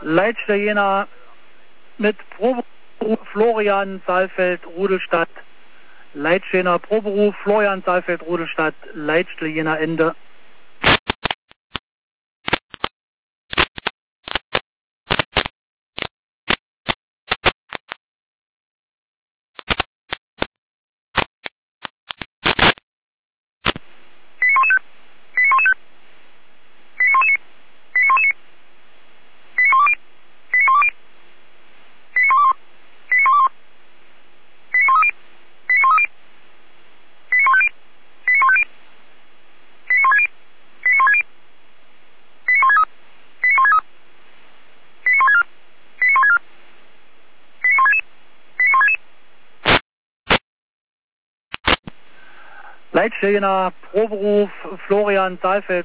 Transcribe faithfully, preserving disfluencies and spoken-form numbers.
Leitstelle Jena mit Proberuf Florian Saalfeld, Rudelstadt. Leitstelle Jena Proberuf Florian Saalfeld, Rudelstadt. Leitstelle Jena Ende. Leitstelle Jena Proberuf Florian Saalfeld.